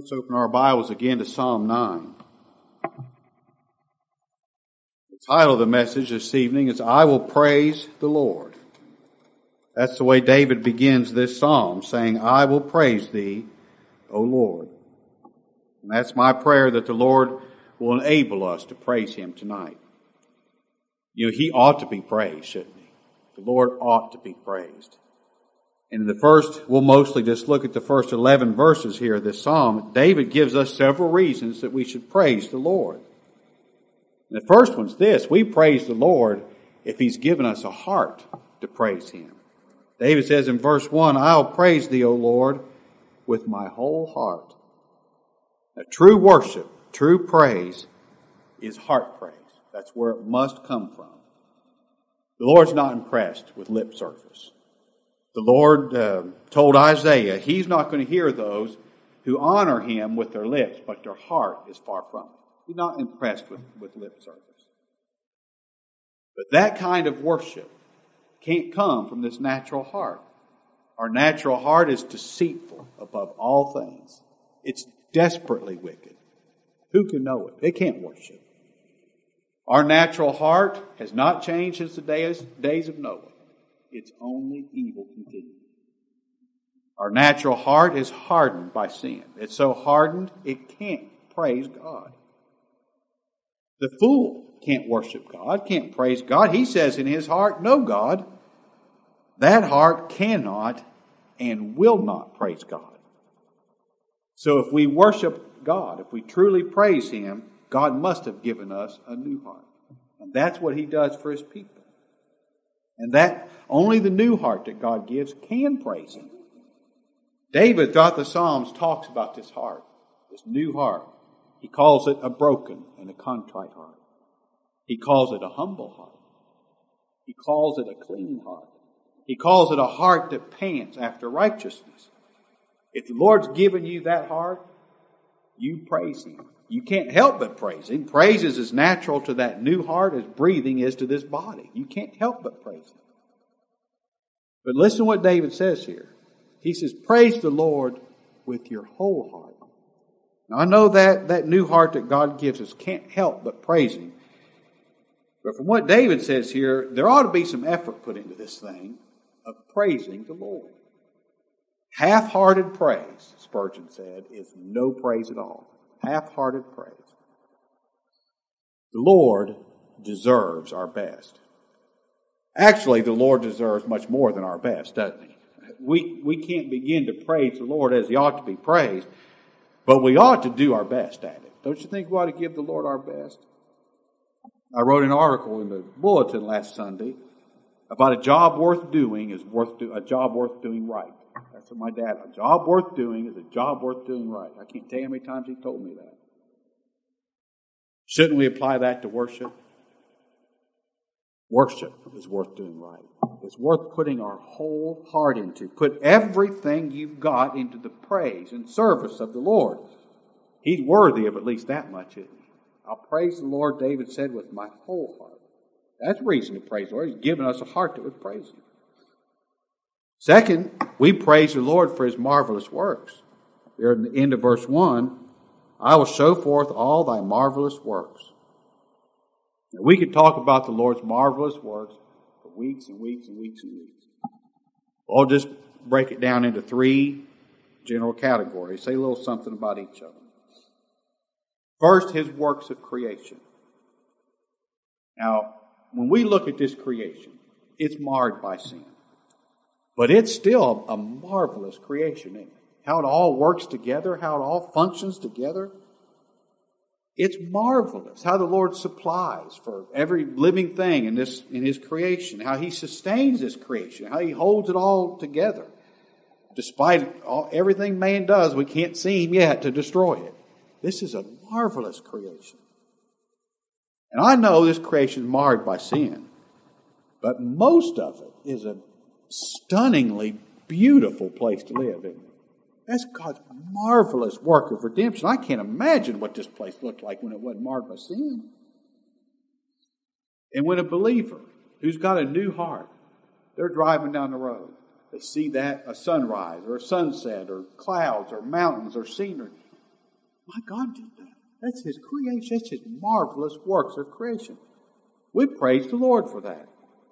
Let's open our Bibles again to Psalm 9. The title of the message this evening is, I Will Praise the Lord. That's the way David begins this psalm, saying, I will praise thee, O Lord. And that's my prayer, that the Lord will enable us to praise Him tonight. You know, He ought to be praised, shouldn't He? The Lord ought to be praised. And we'll mostly just look at the first 11 verses here of this psalm. David gives us several reasons that we should praise the Lord. And the first one's this: we praise the Lord if He's given us a heart to praise Him. David says in verse 1, I'll praise thee, O Lord, with my whole heart. Now, true worship, true praise is heart praise. That's where it must come from. The Lord's not impressed with lip service. The Lord told Isaiah He's not going to hear those who honor Him with their lips, but their heart is far from Him. He's not impressed with lip service. But that kind of worship can't come from this natural heart. Our natural heart is deceitful above all things. It's desperately wicked. Who can know it? It can't worship. Our natural heart has not changed since the days of Noah. It's only evil continuing. Our natural heart is hardened by sin. It's so hardened it can't praise God. The fool can't worship God, can't praise God. He says in his heart, no God. That heart cannot and will not praise God. So if we worship God, if we truly praise Him, God must have given us a new heart. And that's what He does for His people. And that only the new heart that God gives can praise Him. David, throughout the Psalms, talks about this heart, this new heart. He calls it a broken and a contrite heart. He calls it a humble heart. He calls it a clean heart. He calls it a heart that pants after righteousness. If the Lord's given you that heart, you praise Him. You can't help but praise Him. Praise is as natural to that new heart as breathing is to this body. You can't help but praise Him. But listen to what David says here. He says, praise the Lord with your whole heart. Now I know that new heart that God gives us can't help but praise Him. But from what David says here, there ought to be some effort put into this thing of praising the Lord. Half-hearted praise, Spurgeon said, is no praise at all. Half-hearted praise. The Lord deserves our best. Actually, the Lord deserves much more than our best, doesn't He? We can't begin to praise the Lord as He ought to be praised, but we ought to do our best at it. Don't you think we ought to give the Lord our best? I wrote an article in the bulletin last Sunday about a job worth doing is a job worth doing right. That's what my dad, a job worth doing is a job worth doing right. I can't tell you how many times he told me that. Shouldn't we apply that to worship? Worship is worth doing right. It's worth putting our whole heart into. Put everything you've got into the praise and service of the Lord. He's worthy of at least that much, isn't He? I'll praise the Lord, David said, with my whole heart. That's reason to praise the Lord. He's given us a heart that would praise Him. Second, we praise the Lord for His marvelous works. There at the end of verse 1, I will show forth all thy marvelous works. Now, we could talk about the Lord's marvelous works for weeks and weeks and weeks and weeks. I'll just break it down into 3 general categories. Say a little something about each of them. First, His works of creation. Now, when we look at this creation, it's marred by sin. But it's still a marvelous creation, isn't it? How it all works together, how it all functions together. It's marvelous how the Lord supplies for every living thing in His creation, how He sustains this creation, how He holds it all together. Despite everything man does, we can't see Him yet to destroy it. This is a marvelous creation. And I know this creation is marred by sin, but most of it is a stunningly beautiful place to live, isn't it? That's God's marvelous work of redemption. I can't imagine what this place looked like when it wasn't marred by sin. And when a believer who's got a new heart, they're driving down the road, they see that a sunrise or a sunset or clouds or mountains or scenery, My God did that. That's His creation. That's His marvelous works of creation. We praise the Lord for that.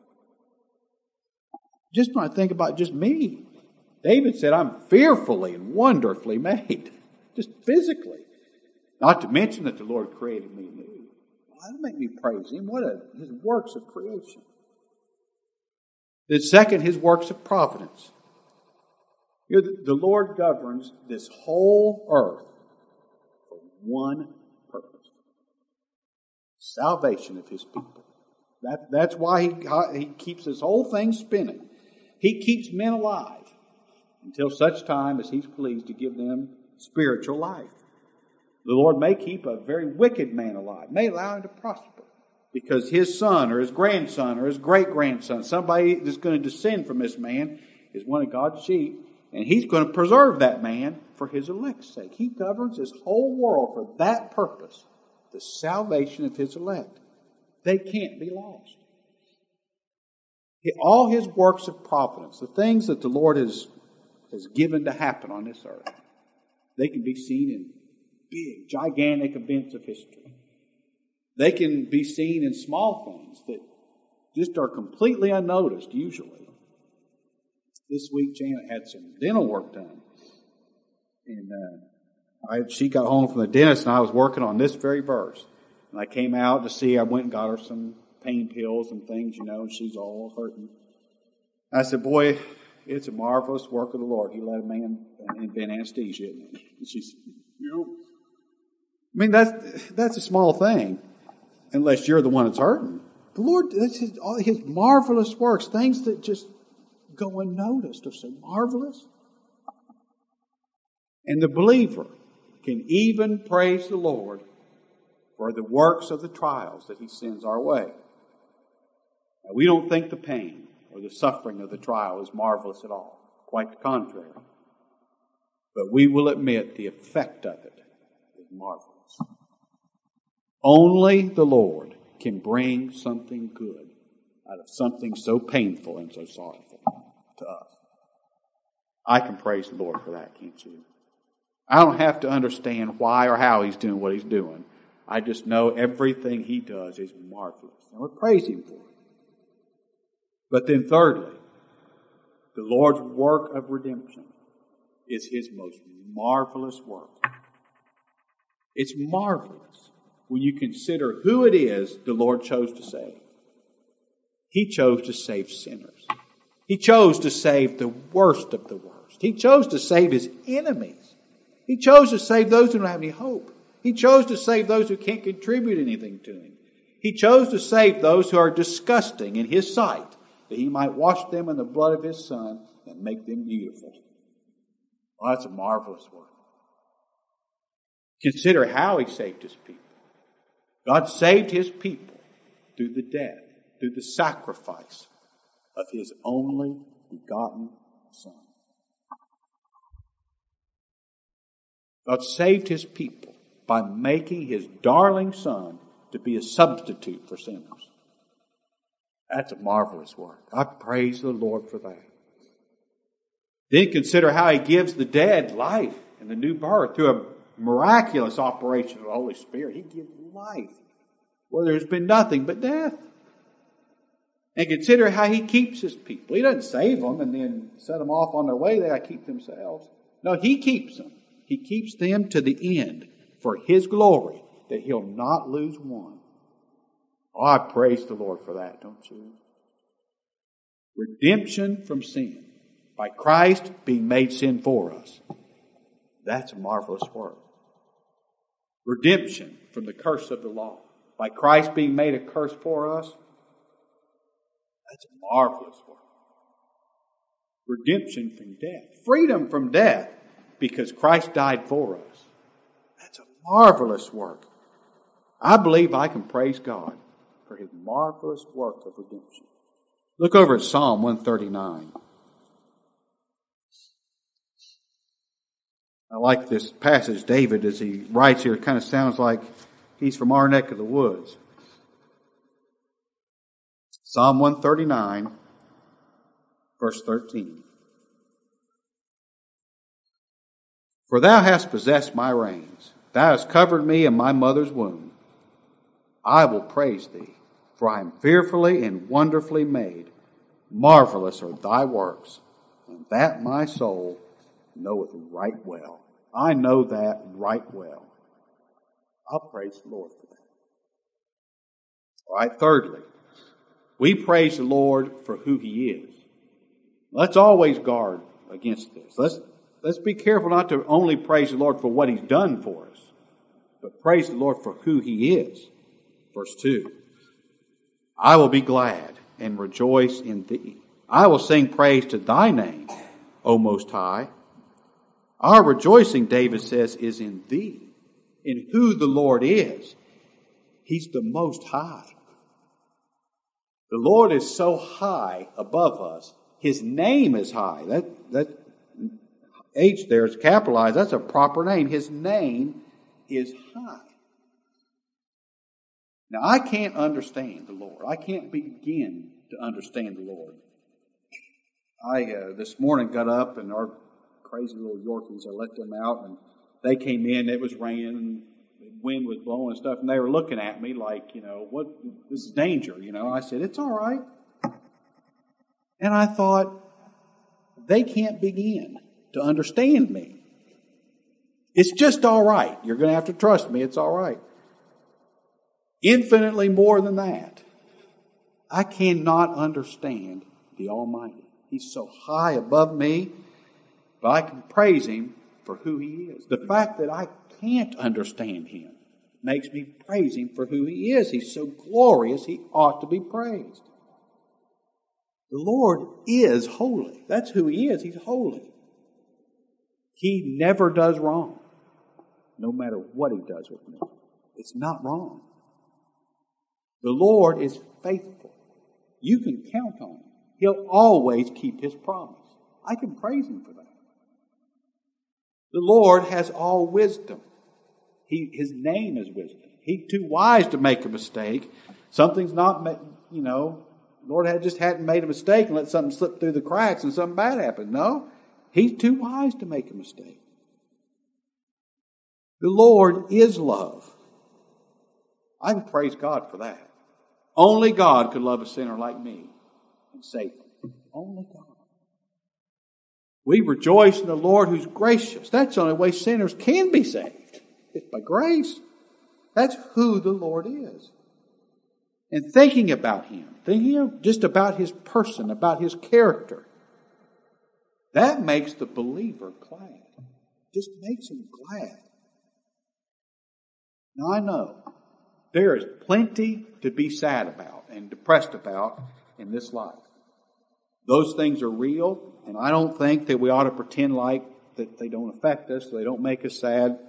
Just when I think about just me, David said, I'm fearfully and wonderfully made. Just physically. Not to mention that the Lord created me new. Well, that'll make me praise Him. His works of creation. Then second, His works of providence. The Lord governs this whole earth for one purpose. Salvation of His people. That's why He keeps this whole thing spinning. He keeps men alive until such time as He's pleased to give them spiritual life. The Lord may keep a very wicked man alive, may allow him to prosper, because his son or his grandson or his great-grandson, somebody that's going to descend from this man, is one of God's sheep, and He's going to preserve that man for His elect's sake. He governs this whole world for that purpose, the salvation of His elect. They can't be lost. All His works of providence, the things that the Lord has given to happen on this earth, they can be seen in big, gigantic events of history. They can be seen in small things that just are completely unnoticed usually. This week, Janet had some dental work done. And she got home from the dentist, and I was working on this very verse. And I came out to see, I went and got her some pain pills and things, and she's all hurting. I said, boy, it's a marvelous work of the Lord. He let a man invent anesthesia. And she said, I mean, that's a small thing, unless you're the one that's hurting. The Lord, that's all His marvelous works, things that just go unnoticed are so marvelous. And the believer can even praise the Lord for the works of the trials that He sends our way. Now, we don't think the pain or the suffering of the trial is marvelous at all. Quite the contrary. But we will admit the effect of it is marvelous. Only the Lord can bring something good out of something so painful and so sorrowful to us. I can praise the Lord for that, can't you? I don't have to understand why or how He's doing what He's doing. I just know everything He does is marvelous. And we praise Him for it. But then thirdly, the Lord's work of redemption is His most marvelous work. It's marvelous when you consider who it is the Lord chose to save. He chose to save sinners. He chose to save the worst of the worst. He chose to save His enemies. He chose to save those who don't have any hope. He chose to save those who can't contribute anything to Him. He chose to save those who are disgusting in His sight, that He might wash them in the blood of His Son and make them beautiful. Well, that's a marvelous work. Consider how He saved His people. God saved His people through the death, through the sacrifice of His only begotten Son. God saved His people by making His darling Son to be a substitute for sinners. That's a marvelous work. I praise the Lord for that. Then consider how He gives the dead life and the new birth through a miraculous operation of the Holy Spirit. He gives life where there's been nothing but death. And consider how He keeps His people. He doesn't save them and then set them off on their way. They got to keep themselves. No, He keeps them. He keeps them to the end for His glory, that He'll not lose one. Oh, I praise the Lord for that, don't you? Redemption from sin by Christ being made sin for us. That's a marvelous work. Redemption from the curse of the law by Christ being made a curse for us. That's a marvelous work. Redemption from death. Freedom from death because Christ died for us. That's a marvelous work. I believe I can praise God for His marvelous work of redemption. Look over at Psalm 139. I like this passage. David, as he writes here, it kind of sounds like he's from our neck of the woods. Psalm 139, verse 13. For Thou hast possessed my reins. Thou hast covered me in my mother's womb. I will praise thee, for I am fearfully and wonderfully made. Marvelous are thy works, and that my soul knoweth right well. I know that right well. I'll praise the Lord for that. All right, thirdly, we praise the Lord for who He is. Let's always guard against this. Let's be careful not to only praise the Lord for what He's done for us, but praise the Lord for who He is. Verse 2, I will be glad and rejoice in thee. I will sing praise to thy name, O Most High. Our rejoicing, David says, is in thee, in who the Lord is. He's the Most High. The Lord is so high above us. His name is high. That H there is capitalized. That's a proper name. His name is high. Now, I can't understand the Lord. I can't begin to understand the Lord. I this morning got up, and our crazy little Yorkies, I let them out, and they came in. It was raining, and the wind was blowing and stuff, and they were looking at me like, what, this is danger, I said, it's all right. And I thought, they can't begin to understand me. It's just all right. You're going to have to trust me. It's all right. Infinitely more than that. I cannot understand the Almighty. He's so high above me, but I can praise Him for who He is. The fact that I can't understand Him makes me praise Him for who He is. He's so glorious, He ought to be praised. The Lord is holy. That's who He is. He's holy. He never does wrong, no matter what He does with me. It's not wrong. The Lord is faithful. You can count on Him. He'll always keep His promise. I can praise Him for that. The Lord has all wisdom. His name is wisdom. He's too wise to make a mistake. Something's not, Lord hadn't made a mistake and let something slip through the cracks and something bad happen. No, He's too wise to make a mistake. The Lord is love. I can praise God for that. Only God could love a sinner like me and save him. Only God. We rejoice in the Lord who's gracious. That's the only way sinners can be saved. It's by grace. That's who the Lord is. And thinking about Him, thinking just about His person, about His character, that makes the believer glad. Just makes him glad. Now I know there is plenty to be sad about and depressed about in this life. Those things are real, and I don't think that we ought to pretend like that they don't affect us, they don't make us sad.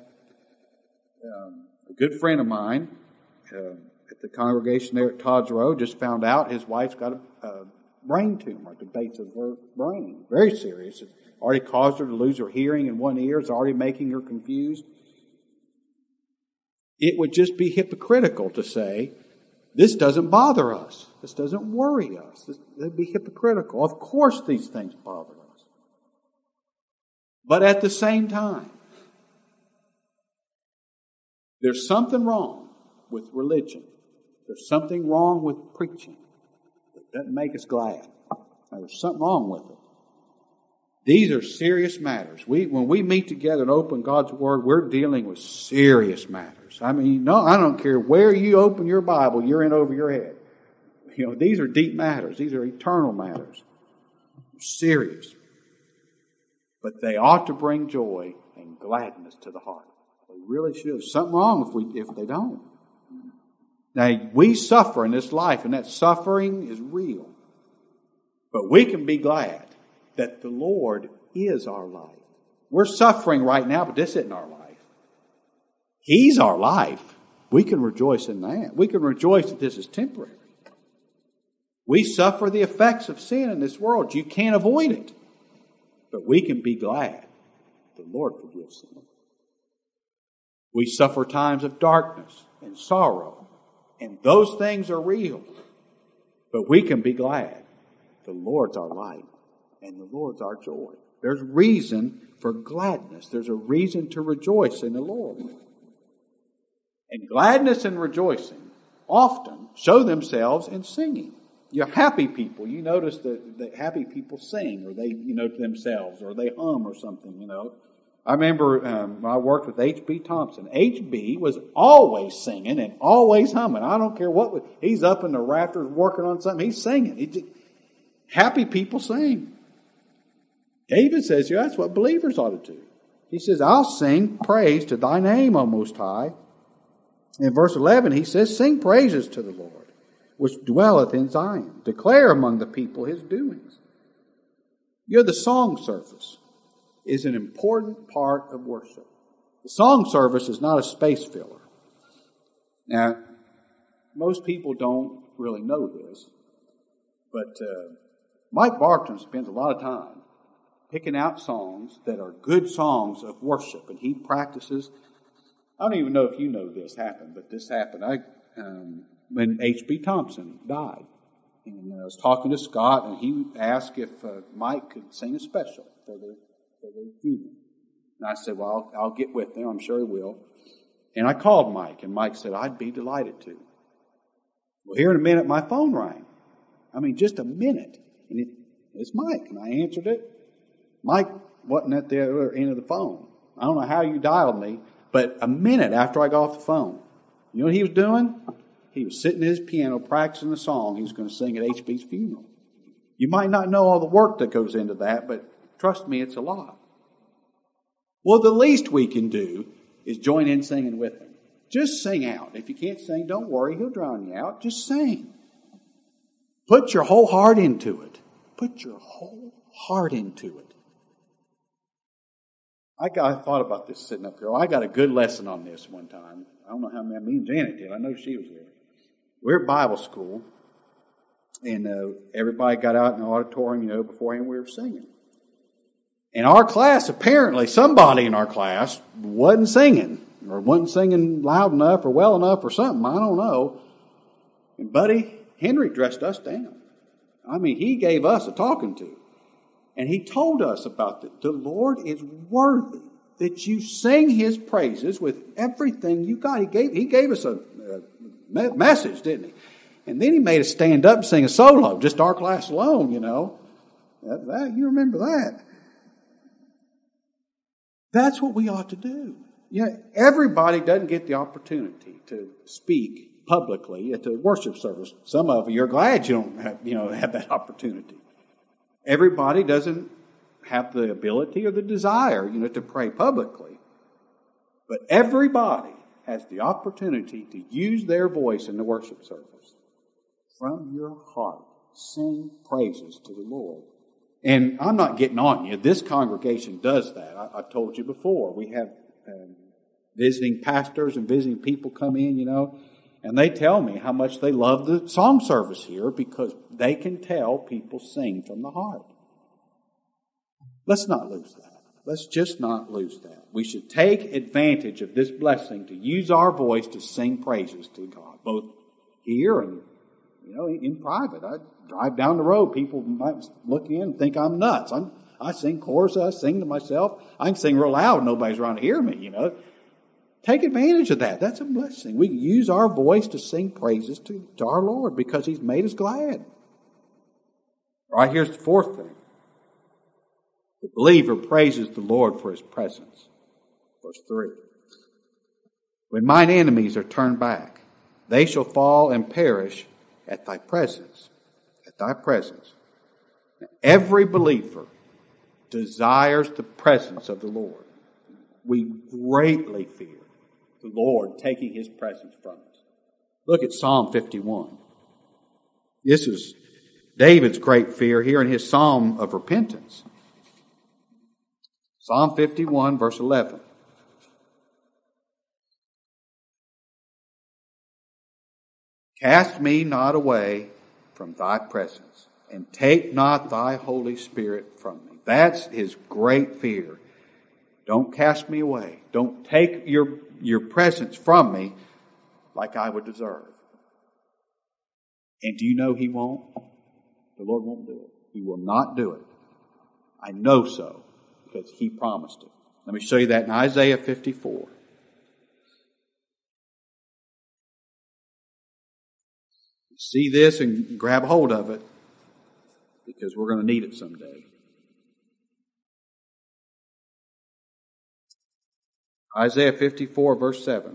A good friend of mine at the congregation there at Todd's Road just found out his wife's got a brain tumor at the base of her brain. Very serious. It's already caused her to lose her hearing in one ear. It's already making her confused. It would just be hypocritical to say, this doesn't bother us. This doesn't worry us. It would be hypocritical. Of course these things bother us. But at the same time, there's something wrong with religion. There's something wrong with preaching that doesn't make us glad. There's something wrong with it. These are serious matters. When we meet together and open God's Word, we're dealing with serious matters. I mean, no, I don't care where you open your Bible, you're in over your head. These are deep matters. These are eternal matters. They're serious. But they ought to bring joy and gladness to the heart. They really should. There's something wrong if they don't. Now, we suffer in this life, and that suffering is real. But we can be glad that the Lord is our life. We're suffering right now, but this isn't our life. He's our life. We can rejoice in that. We can rejoice that this is temporary. We suffer the effects of sin in this world. You can't avoid it. But we can be glad the Lord forgives sin. We suffer times of darkness and sorrow, and those things are real. But we can be glad the Lord's our light and the Lord's our joy. There's reason for gladness. There's a reason to rejoice in the Lord. And gladness and rejoicing often show themselves in singing. You're happy people. You notice that happy people sing, or they, to themselves, or they hum or something, I remember when I worked with H.B. Thompson. H.B. was always singing and always humming. I don't care what. He's up in the rafters working on something. He's singing. Happy people sing. David says, that's what believers ought to do. He says, I'll sing praise to thy name, O Most High. In verse 11, he says, sing praises to the Lord, which dwelleth in Zion. Declare among the people his doings. The song service is an important part of worship. The song service is not a space filler. Now, most people don't really know this, but Mike Barton spends a lot of time picking out songs that are good songs of worship, and he practices. I don't even know if you know this happened, but this happened. When H.B. Thompson died, and I was talking to Scott, and he asked if Mike could sing a special for the funeral. And I said, well, I'll get with him. I'm sure he will. And I called Mike, and Mike said, I'd be delighted to. Well, here in a minute, my phone rang. Just a minute. And it's Mike, and I answered it. Mike wasn't at the other end of the phone. I don't know how you dialed me, but a minute after I got off the phone, you know what he was doing? He was sitting at his piano practicing the song he was going to sing at HB's funeral. You might not know all the work that goes into that, but trust me, it's a lot. Well, the least we can do is join in singing with him. Just sing out. If you can't sing, don't worry. He'll drown you out. Just sing. Put your whole heart into it. Put your whole heart into it. I thought about this sitting up here. I got a good lesson on this one time. I don't know how many, me and Janet did. I know she was there. We're at Bible school, and everybody got out in the auditorium, beforehand we were singing. In our class, apparently, somebody in our class wasn't singing, or wasn't singing loud enough or well enough or something. I don't know. And Buddy Henry dressed us down. He gave us a talking to. And he told us about it. The Lord is worthy that you sing his praises with everything you got. He gave us a message, didn't he? And then he made us stand up and sing a solo, just our class alone, That, you remember that. That's what we ought to do. Everybody doesn't get the opportunity to speak publicly at the worship service. Some of you are glad you don't have that opportunity. Everybody doesn't have the ability or the desire, to pray publicly. But everybody has the opportunity to use their voice in the worship service. From your heart, sing praises to the Lord. And I'm not getting on you. This congregation does that. I've told you before. We have visiting pastors and visiting people come in, and they tell me how much they love the song service here because they can tell people sing from the heart. Let's not lose that. Let's just not lose that. We should take advantage of this blessing to use our voice to sing praises to God, both here and, in private. I drive down the road, people might look in and think I'm nuts. I sing chorus, I sing to myself. I can sing real loud, nobody's around to hear me, Take advantage of that. That's a blessing. We can use our voice to sing praises to our Lord because he's made us glad. All right, here's the fourth thing. The believer praises the Lord for his presence. Verse 3. When mine enemies are turned back, they shall fall and perish at thy presence. At thy presence. Now, every believer desires the presence of the Lord. We greatly fear the Lord taking his presence from us. Look at Psalm 51. This is David's great fear here in his psalm of repentance. Psalm 51, verse 11. Cast me not away from thy presence, and take not thy Holy Spirit from me. That's his great fear. Don't cast me away. Don't take your presence from me like I would deserve. And do you know he won't? The Lord won't do it. He will not do it. I know so because he promised it. Let me show you that in Isaiah 54. See this and grab hold of it, because we're going to need it someday. Isaiah 54, verse 7.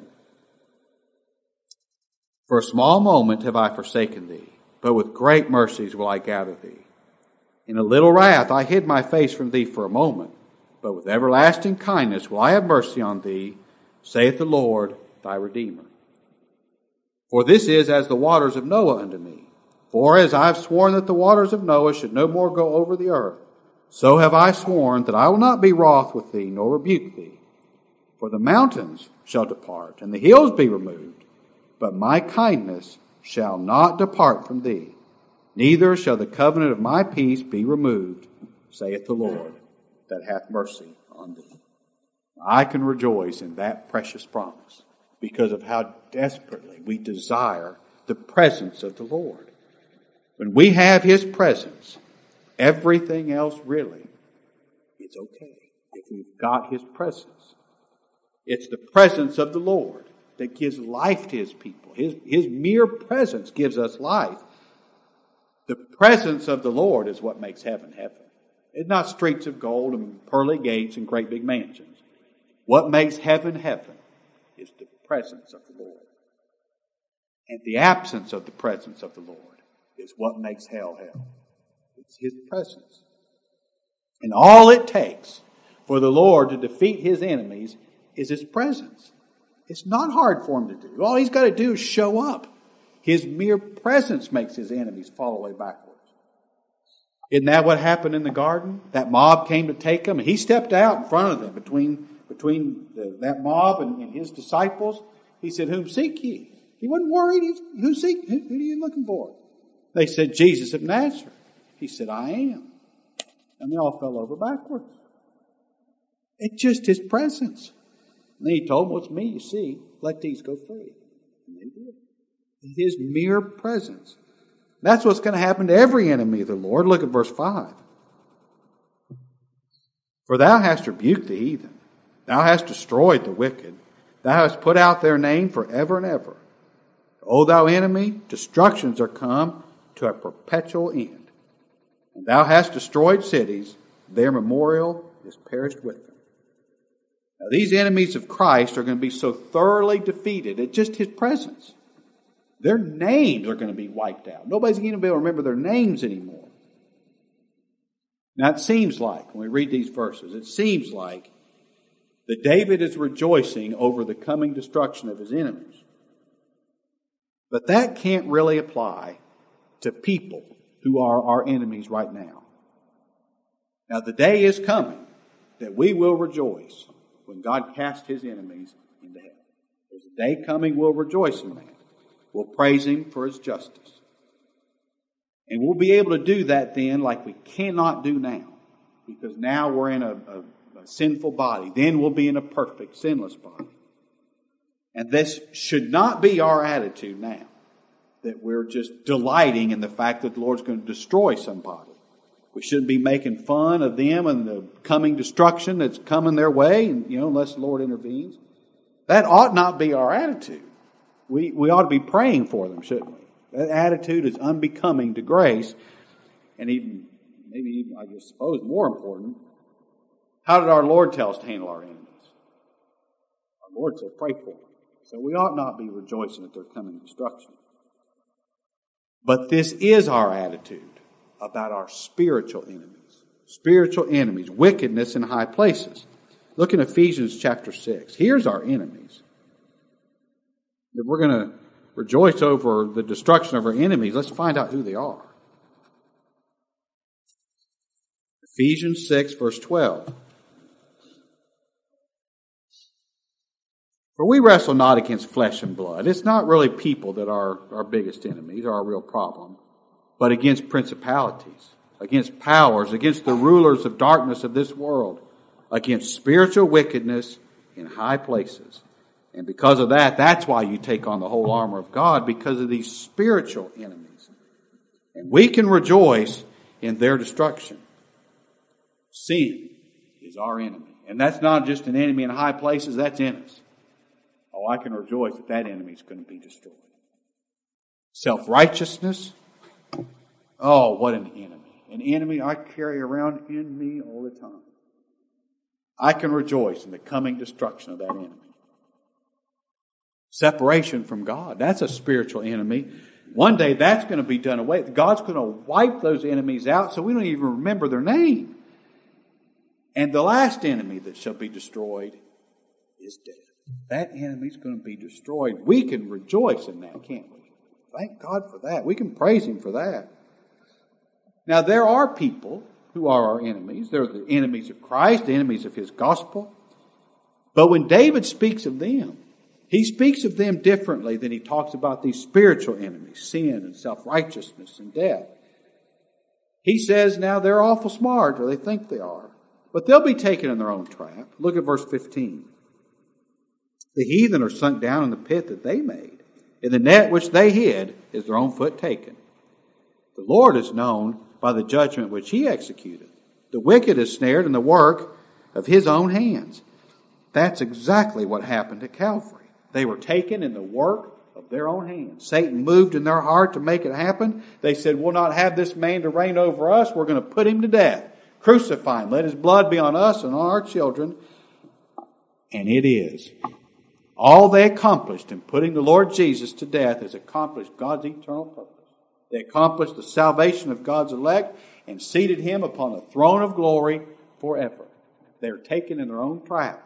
For a small moment have I forsaken thee, but with great mercies will I gather thee. In a little wrath I hid my face from thee for a moment, but with everlasting kindness will I have mercy on thee, saith the Lord thy Redeemer. For this is as the waters of Noah unto me. For as I have sworn that the waters of Noah should no more go over the earth, so have I sworn that I will not be wroth with thee, nor rebuke thee. For the mountains shall depart, and the hills be removed, but my kindness shall not depart from thee, neither shall the covenant of my peace be removed, saith the Lord, that hath mercy on thee. I can rejoice in that precious promise because of how desperately we desire the presence of the Lord. When we have His presence, everything else really is okay if we've got His presence. It's the presence of the Lord that gives life to His people. His mere presence gives us life. The presence of the Lord is what makes heaven heaven. It's not streets of gold and pearly gates and great big mansions. What makes heaven heaven is the presence of the Lord. And the absence of the presence of the Lord is what makes hell hell. It's His presence. And all it takes for the Lord to defeat His enemies is His presence. It's not hard for Him to do. All He's got to do is show up. His mere presence makes His enemies fall away backwards. Isn't that what happened in the garden? That mob came to take Him, and He stepped out in front of them between that mob and His disciples. He said, "Whom seek ye?" He wasn't worried. Who are you looking for? They said, "Jesus of Nazareth." He said, "I am." And they all fell over backwards. It's just His presence. And then He told them, "Well, it's me, you see. Let these go free." And they did. His mere presence. That's what's going to happen to every enemy of the Lord. Look at verse 5. For thou hast rebuked the heathen. Thou hast destroyed the wicked. Thou hast put out their name forever and ever. O thou enemy, destructions are come to a perpetual end. And thou hast destroyed cities. Their memorial is perished with them. Now these enemies of Christ are going to be so thoroughly defeated at just His presence. Their names are going to be wiped out. Nobody's going to be able to remember their names anymore. Now it seems like, when we read these verses, it seems like that David is rejoicing over the coming destruction of his enemies. But that can't really apply to people who are our enemies right now. Now the day is coming that we will rejoice when God casts His enemies into hell. There's a day coming we'll rejoice in that. We'll praise Him for His justice. And we'll be able to do that then like we cannot do now. Because now we're in a sinful body. Then we'll be in a perfect, sinless body. And this should not be our attitude now. That we're just delighting in the fact that the Lord's going to destroy somebody. We shouldn't be making fun of them and the coming destruction that's coming their way, and, unless the Lord intervenes. That ought not be our attitude. We ought to be praying for them, shouldn't we? That attitude is unbecoming to grace. And even, I suppose more important, how did our Lord tell us to handle our enemies? Our Lord said, pray for them. So we ought not be rejoicing at their coming destruction. But this is our attitude about our spiritual enemies. Spiritual enemies, wickedness in high places. Look in Ephesians chapter 6. Here's our enemies. If we're going to rejoice over the destruction of our enemies, let's find out who they are. Ephesians 6, verse 12. For we wrestle not against flesh and blood. It's not really people that are our biggest enemies, or our real problem, but against principalities, against powers, against the rulers of darkness of this world, against spiritual wickedness in high places. And because of that, that's why you take on the whole armor of God, because of these spiritual enemies. And we can rejoice in their destruction. Sin is our enemy. And that's not just an enemy in high places, that's in us. Oh, I can rejoice that enemy is going to be destroyed. Self-righteousness. Oh, what an enemy. An enemy I carry around in me all the time. I can rejoice in the coming destruction of that enemy. Separation from God. That's a spiritual enemy. One day that's going to be done away. God's going to wipe those enemies out so we don't even remember their name. And the last enemy that shall be destroyed is death. That enemy's going to be destroyed. We can rejoice in that, can't we? Thank God for that. We can praise Him for that. Now, there are people who are our enemies. They're the enemies of Christ, the enemies of His gospel. But when David speaks of them, he speaks of them differently than he talks about these spiritual enemies, sin and self-righteousness and death. He says now they're awful smart, or they think they are, but they'll be taken in their own trap. Look at verse 15. The heathen are sunk down in the pit that they made. In the net which they hid is their own foot taken. The Lord is known by the judgment which He executed. The wicked is snared in the work of his own hands. That's exactly what happened at Calvary. They were taken in the work of their own hands. Satan moved in their heart to make it happen. They said, we'll not have this man to reign over us. We're going to put him to death. Crucify him. Let his blood be on us and on our children. And it is. All they accomplished in putting the Lord Jesus to death has accomplished God's eternal purpose. They accomplished the salvation of God's elect and seated Him upon the throne of glory forever. They are taken in their own trap.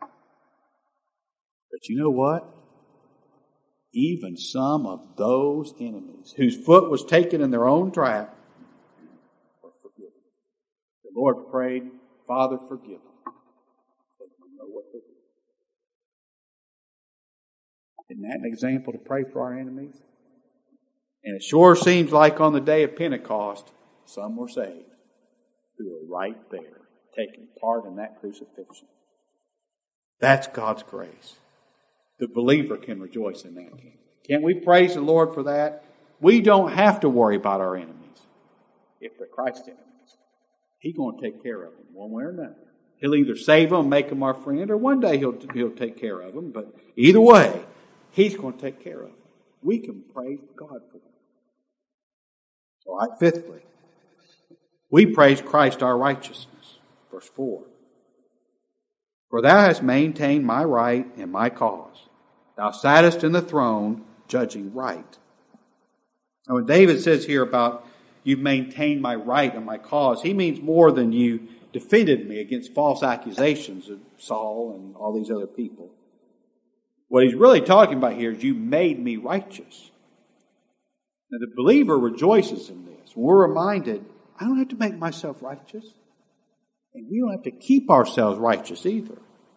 But you know what? Even some of those enemies whose foot was taken in their own trap were forgiven. The Lord prayed, Father, forgive them. They don't know what they're doing. Isn't that an example to pray for our enemies? And it sure seems like on the day of Pentecost, some were saved who were right there, taking part in that crucifixion. That's God's grace. The believer can rejoice in that. Can't we praise the Lord for that? We don't have to worry about our enemies if they're Christ's enemies. He's going to take care of them one way or another. He'll either save them, make them our friend, or one day He'll take care of them. But either way, He's going to take care of them. We can praise God for them. All right, fifthly, we praise Christ our righteousness. Verse 4. For Thou hast maintained my right and my cause. Thou sattest in the throne, judging right. Now, when David says here about you've maintained my right and my cause, he means more than you defended me against false accusations of Saul and all these other people. What he's really talking about here is you made me righteous. Now, the believer rejoices in this. We're reminded, I don't have to make myself righteous. And we don't have to keep ourselves righteous either.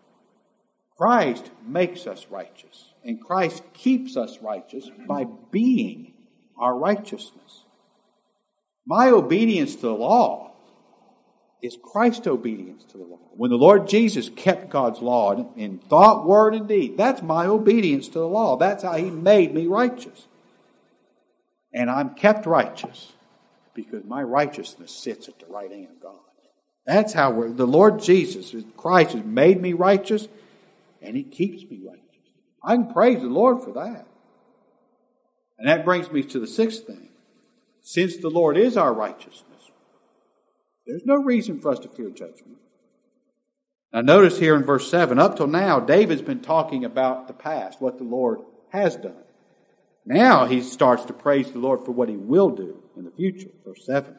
Christ makes us righteous. And Christ keeps us righteous by being our righteousness. My obedience to the law is Christ's obedience to the law. When the Lord Jesus kept God's law in thought, word, and deed, that's my obedience to the law. That's how He made me righteous. And I'm kept righteous because my righteousness sits at the right hand of God. That's how the Lord Jesus, Christ, has made me righteous, and He keeps me righteous. I can praise the Lord for that. And that brings me to the sixth thing. Since the Lord is our righteousness, there's no reason for us to fear judgment. Now notice here in verse 7, up till now, David's been talking about the past, what the Lord has done. Now he starts to praise the Lord for what He will do in the future. Verse 7.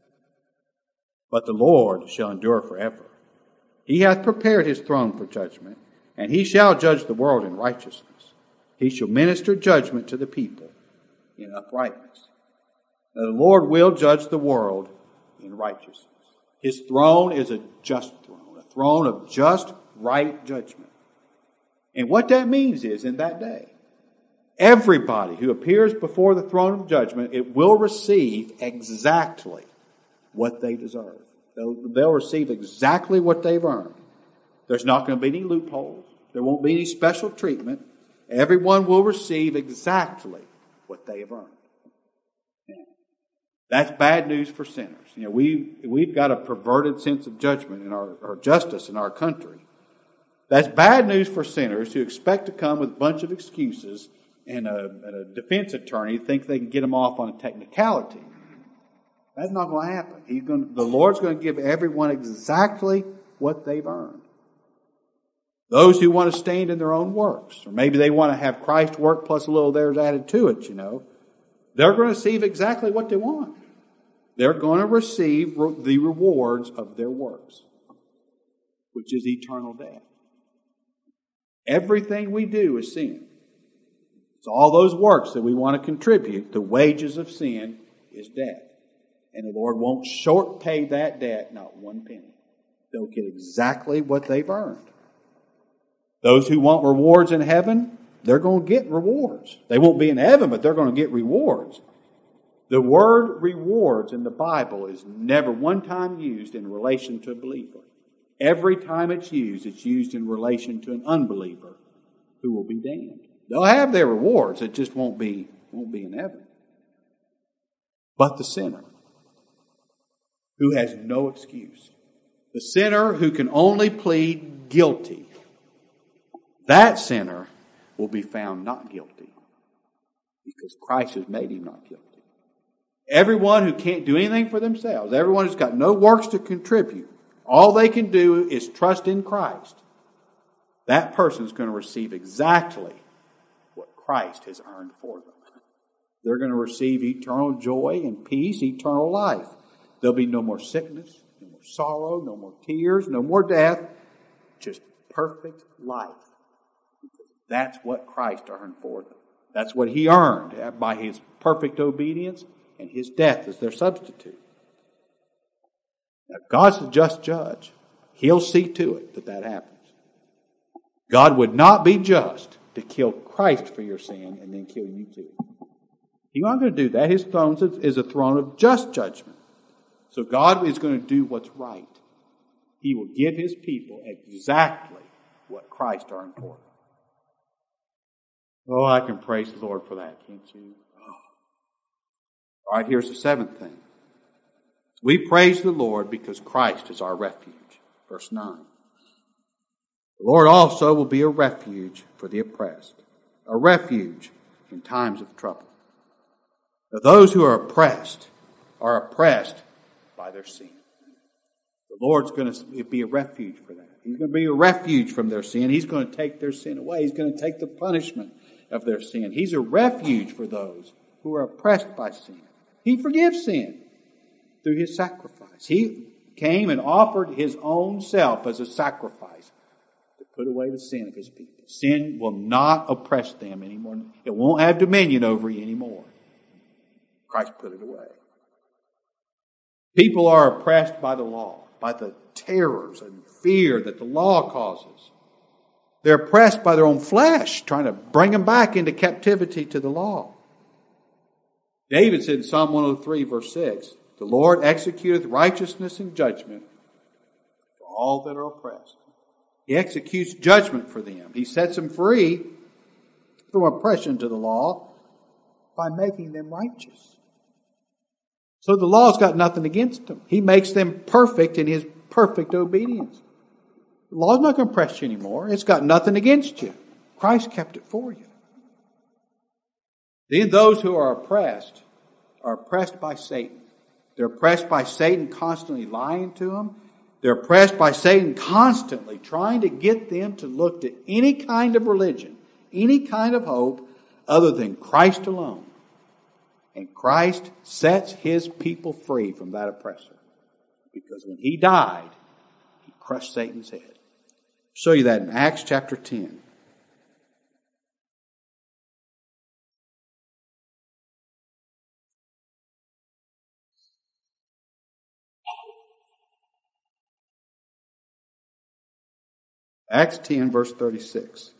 But the Lord shall endure forever. He hath prepared His throne for judgment, and He shall judge the world in righteousness. He shall minister judgment to the people in uprightness. Now the Lord will judge the world in righteousness. His throne is a just throne, a throne of just, right judgment. And what that means is, in that day, everybody who appears before the throne of judgment, it will receive exactly what they deserve. They'll receive exactly what they've earned. There's not going to be any loopholes. There won't be any special treatment. Everyone will receive exactly what they have earned. Now, that's bad news for sinners. You know, we've got a perverted sense of judgment in our justice in our country. That's bad news for sinners who expect to come with a bunch of excuses and a defense attorney think they can get them off on a technicality. That's not going to happen. The Lord's going to give everyone exactly what they've earned. Those who want to stand in their own works, or maybe they want to have Christ's work plus a little theirs added to it, they're going to receive exactly what they want. They're going to receive the rewards of their works, which is eternal death. Everything we do is sin. It's all those works that we want to contribute. The wages of sin is death. And the Lord won't short pay that debt, not one penny. They'll get exactly what they've earned. Those who want rewards in heaven, they're going to get rewards. They won't be in heaven, but they're going to get rewards. The word rewards in the Bible is never one time used in relation to a believer. Every time it's used in relation to an unbeliever who will be damned. They'll have their rewards, it just won't be in heaven. But the sinner, who has no excuse, the sinner who can only plead guilty, that sinner will be found not guilty because Christ has made him not guilty. Everyone who can't do anything for themselves, everyone who's got no works to contribute, all they can do is trust in Christ. That person is going to receive exactly what Christ has earned for them. They're going to receive eternal joy and peace, eternal life. There'll be no more sickness, no more sorrow, no more tears, no more death. Just perfect life. That's what Christ earned for them. That's what He earned by His perfect obedience and His death as their substitute. Now, God's a just judge. He'll see to it that happens. God would not be just to kill Christ for your sin and then kill you too. He's not going to do that. His throne is a throne of just judgment. So God is going to do what's right. He will give His people exactly what Christ earned for them. Oh, I can praise the Lord for that, can't you? Oh. All right, here's the seventh thing. We praise the Lord because Christ is our refuge. Verse 9. The Lord also will be a refuge for the oppressed, a refuge in times of trouble. Now, those who are oppressed by their sin. The Lord's going to be a refuge for that. He's going to be a refuge from their sin. He's going to take their sin away. He's going to take the punishment of their sin. He's a refuge for those who are oppressed by sin. He forgives sin through His sacrifice. He came and offered His own self as a sacrifice to put away the sin of His people. Sin will not oppress them anymore. It won't have dominion over you anymore. Christ put it away. People are oppressed by the law, by the terrors and fear that the law causes. They're oppressed by their own flesh, trying to bring them back into captivity to the law. David said in Psalm 103, verse 6, the Lord executeth righteousness and judgment for all that are oppressed. He executes judgment for them. He sets them free from oppression to the law by making them righteous. So the law's got nothing against them. He makes them perfect in His perfect obedience. The law's not going to oppress you anymore. It's got nothing against you. Christ kept it for you. Then those who are oppressed by Satan. They're oppressed by Satan constantly lying to them. They're oppressed by Satan constantly trying to get them to look to any kind of religion, any kind of hope other than Christ alone. And Christ sets His people free from that oppressor. Because when He died, He crushed Satan's head. I'll show you that in Acts chapter 10. Acts 10, verse 36.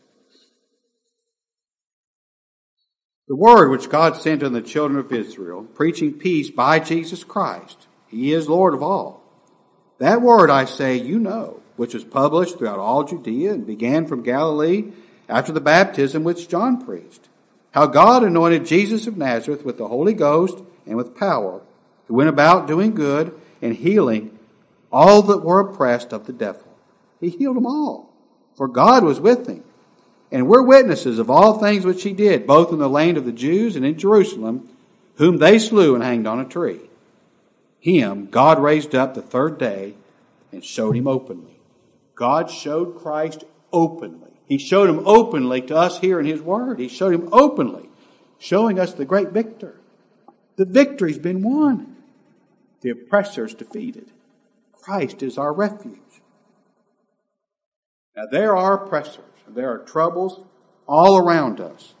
The word which God sent unto the children of Israel, preaching peace by Jesus Christ. He is Lord of all. That word, I say, you know, which was published throughout all Judea and began from Galilee after the baptism which John preached. How God anointed Jesus of Nazareth with the Holy Ghost and with power, who went about doing good and healing all that were oppressed of the devil. He healed them all, for God was with him. And we're witnesses of all things which he did, both in the land of the Jews and in Jerusalem, whom they slew and hanged on a tree. Him God raised up the third day and showed him openly. God showed Christ openly. He showed him openly to us here in his word. He showed him openly, showing us the great victor. The victory's been won. The oppressor's defeated. Christ is our refuge. Now there are oppressors. There are troubles all around us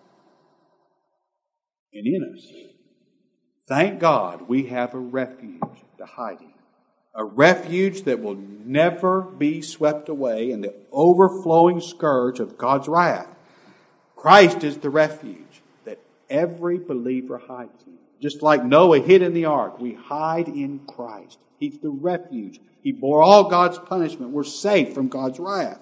and in us. Thank God we have a refuge to hide in. A refuge that will never be swept away in the overflowing scourge of God's wrath. Christ is the refuge that every believer hides in. Just like Noah hid in the ark, we hide in Christ. He's the refuge. He bore all God's punishment. We're safe from God's wrath.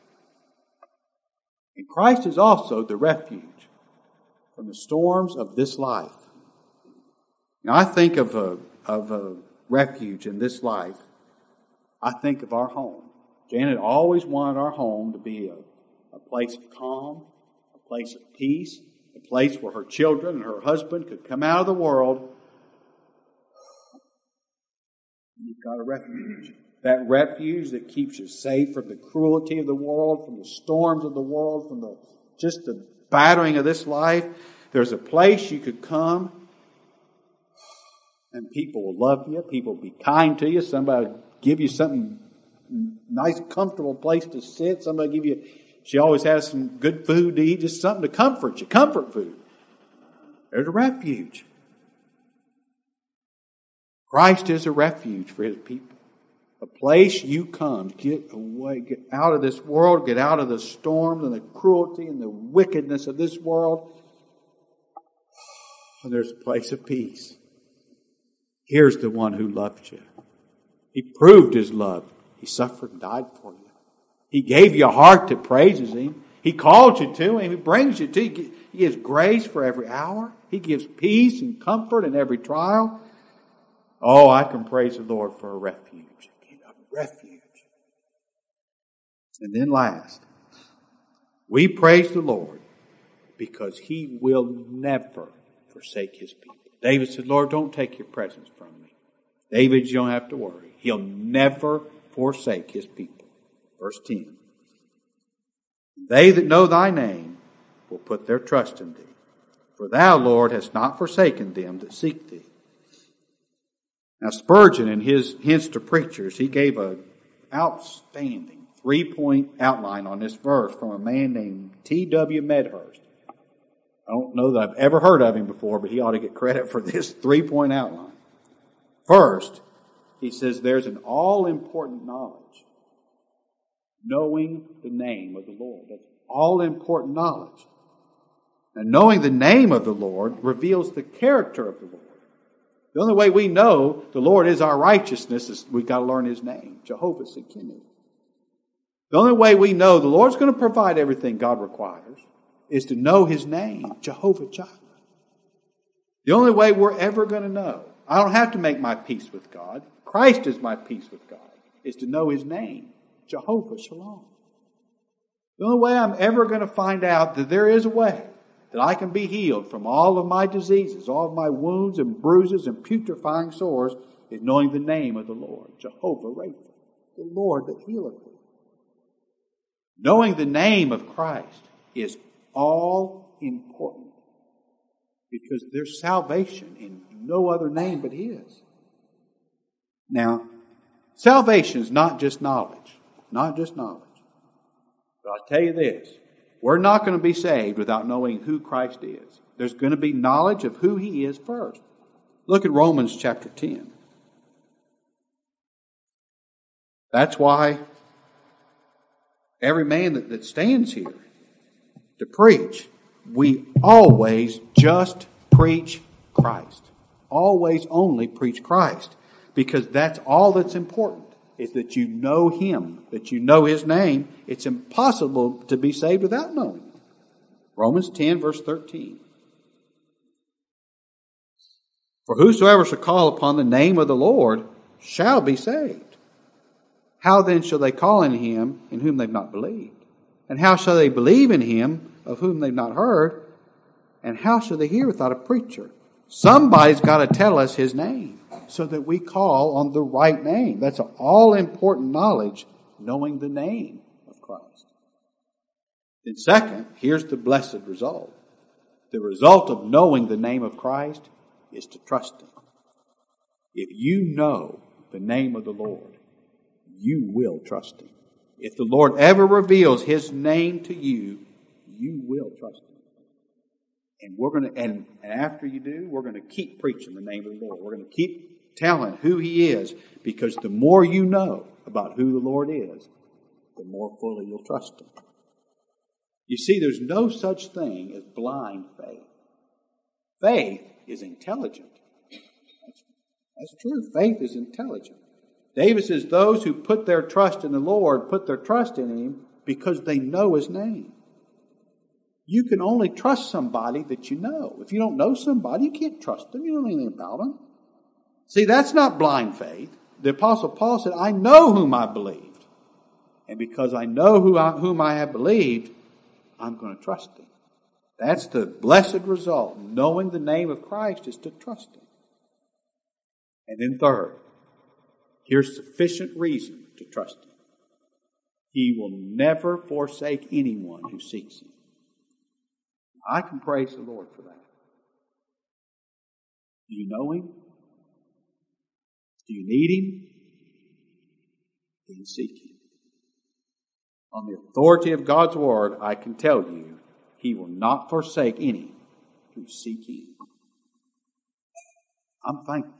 And Christ is also the refuge from the storms of this life. Now, I think of a refuge in this life. I think of our home. Janet always wanted our home to be a place of calm, a place of peace, a place where her children and her husband could come out of the world. You've got a refuge. That refuge that keeps you safe from the cruelty of the world, from the storms of the world, from just the battering of this life. There's a place you could come and people will love you. People will be kind to you. Somebody will give you something nice, comfortable place to sit. Somebody give you, she always has some good food to eat, just something to comfort you, comfort food. There's a refuge. Christ is a refuge for his people. A place you come, get away, get out of this world, get out of the storms and the cruelty and the wickedness of this world. And there's a place of peace. Here's the one who loved you. He proved his love. He suffered and died for you. He gave you a heart that praises him. He called you to him. He brings you to him. He gives grace for every hour. He gives peace and comfort in every trial. Oh, I can praise the Lord for a refuge. Refuge. And then last, we praise the Lord because he will never forsake his people. David said, Lord, don't take your presence from me. David, you don't have to worry. He'll never forsake his people. Verse 10. They that know thy name will put their trust in thee. For thou, Lord, hast not forsaken them that seek thee. Now Spurgeon, in his Hints to Preachers, he gave an outstanding 3-point outline on this verse from a man named T.W. Medhurst. I don't know that I've ever heard of him before, but he ought to get credit for this 3-point outline. First, he says there's an all-important knowledge. Knowing the name of the Lord. That's all-important knowledge. And knowing the name of the Lord reveals the character of the Lord. The only way we know the Lord is our righteousness is we've got to learn his name. Jehovah Tsidkenu. The only way we know the Lord's going to provide everything God requires is to know his name, Jehovah Jireh. The only way we're ever going to know, I don't have to make my peace with God. Christ is my peace with God, is to know his name, Jehovah Shalom. The only way I'm ever going to find out that there is a way that I can be healed from all of my diseases, all of my wounds and bruises and putrefying sores, is knowing the name of the Lord, Jehovah Rapha, the Lord that healeth thee. Knowing the name of Christ is all important because there's salvation in no other name but his. Now, salvation is not just knowledge, not just knowledge. But I'll tell you this. We're not going to be saved without knowing who Christ is. There's going to be knowledge of who he is first. Look at Romans chapter 10. That's why every man that stands here to preach, we always just preach Christ. Always only preach Christ. Because that's all that's important. Is that you know him, that you know his name. It's impossible to be saved without knowing him. Romans 10 verse 13. For whosoever shall call upon the name of the Lord shall be saved. How then shall they call in him in whom they've not believed? And how shall they believe in him of whom they've not heard? And how shall they hear without a preacher? Somebody's got to tell us his name so that we call on the right name. That's an all-important knowledge, knowing the name of Christ. Then second, here's the blessed result. The result of knowing the name of Christ is to trust him. If you know the name of the Lord, you will trust him. If the Lord ever reveals his name to you, you will trust him. And after you do, we're going to keep preaching the name of the Lord. We're going to keep telling who he is, because the more you know about who the Lord is, the more fully you'll trust him. You see, there's no such thing as blind faith. Faith is intelligent. That's true. Faith is intelligent. David says those who put their trust in the Lord put their trust in him because they know his name. You can only trust somebody that you know. If you don't know somebody, you can't trust them. You don't know anything about them. See, that's not blind faith. The Apostle Paul said, I know whom I believed. And because I know whom I have believed, I'm going to trust him. That's the blessed result. Knowing the name of Christ is to trust him. And then third, here's sufficient reason to trust him. He will never forsake anyone who seeks him. I can praise the Lord for that. Do you know him? Do you need him? Then seek him. On the authority of God's word, I can tell you, he will not forsake any who seek him. I'm thankful.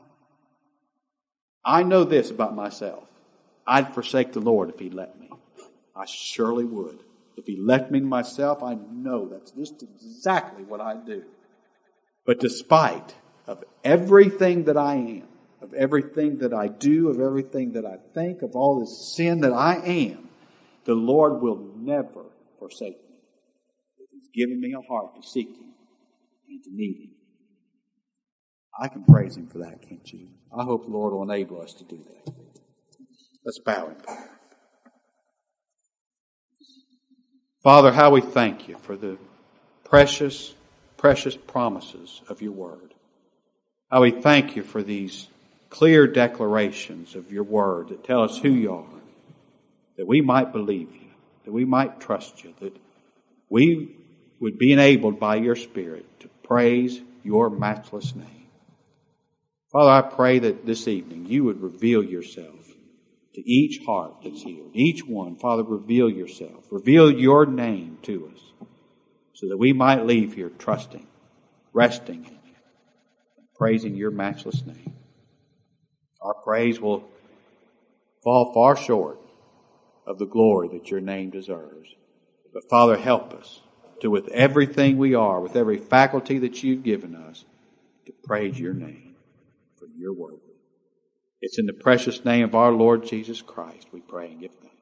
I know this about myself. I'd forsake the Lord if he'd let me. I surely would. If he left me to myself, I know that's just exactly what I'd do. But despite of everything that I am, of everything that I do, of everything that I think, of all this sin that I am, the Lord will never forsake me. He's given me a heart to seek him and to need him. I can praise him for that, can't you? I hope the Lord will enable us to do that. Let's bow in prayer. Father, how we thank you for the precious, precious promises of your word. How we thank you for these clear declarations of your word that tell us who you are, that we might believe you, that we might trust you, that we would be enabled by your Spirit to praise your matchless name. Father, I pray that this evening you would reveal yourself to each heart that's here. Each one, Father, reveal yourself. Reveal your name to us so that we might leave here trusting, resting in you, praising your matchless name. Our praise will fall far short of the glory that your name deserves. But Father, help us to, with everything we are, with every faculty that you've given us, to praise your name, for your word. It's in the precious name of our Lord Jesus Christ we pray and give thanks.